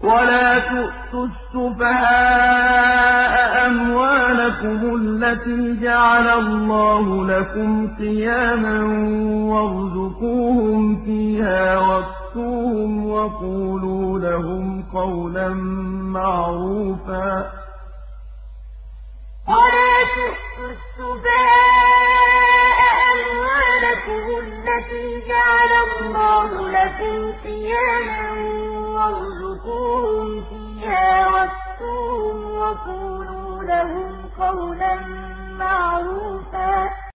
وَلَا تُؤْتُوا السُّفَهَاءَ أَمْوَالَكُمُ الَّتِي جَعَلَ اللَّهُ لَكُمْ قِيَامًا وَارْزُقُوهُمْ فِيهَا وَاكْسُوهُمْ وَقُولُوا لَهُمْ قَوْلًا مَّعْرُوفًا وَلَا تُؤْتُوا السُّفَهَاءَ أَمْوَالَكُمُ الَّتِي جَعَلَ اللَّهُ لَكُمْ قِيَامًا وَارْزُقُوهُمْ فِيهَا وَاكْسُوهُمْ وَقُولُوا لَهُمْ قَوْلًا مَّعْرُوفًا